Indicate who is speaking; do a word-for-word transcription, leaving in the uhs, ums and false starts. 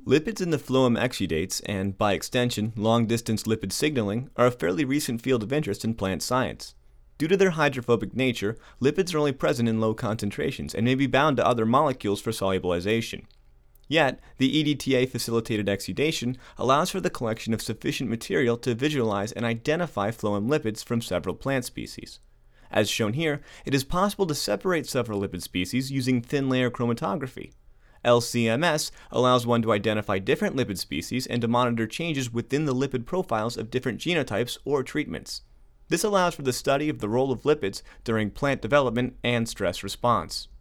Speaker 1: Lipids in the phloem exudates, and by extension, long-distance lipid signaling, are a fairly recent field of interest in plant science. Due to their hydrophobic nature, lipids are only present in low concentrations and may be bound to other molecules for solubilization. Yet, the E D T A-facilitated exudation allows for the collection of sufficient material to visualize and identify phloem lipids from several plant species. As shown here, it is possible to separate several lipid species using thin-layer chromatography. L C M S allows one to identify different lipid species and to monitor changes within the lipid profiles of different genotypes or treatments. This allows for the study of the role of lipids during plant development and stress response.